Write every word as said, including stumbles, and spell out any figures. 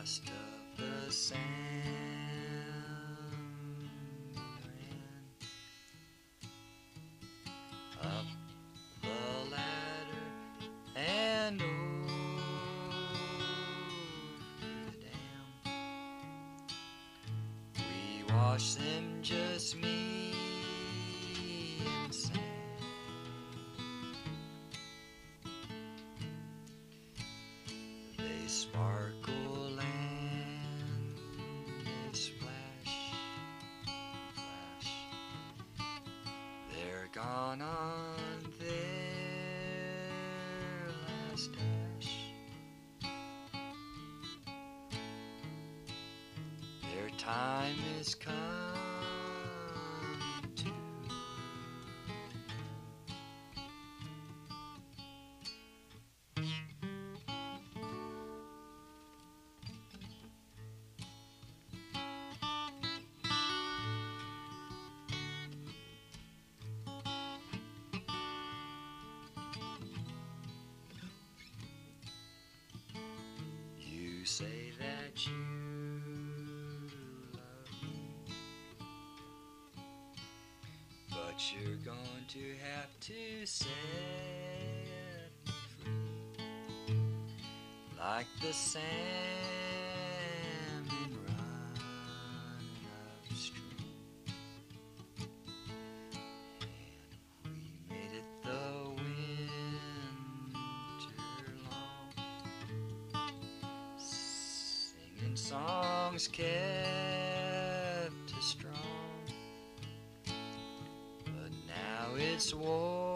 last of the salmon ran up the ladder and over the dam. We washed them, just me and Sam. They sparkle and they splash, flash. They're gone on their last dash. Their time is come to. You say that you love me, but you're going to have to set me free. Like the salmon running upstream, and we made it the winter long, singing songs kept us strong. But now it's war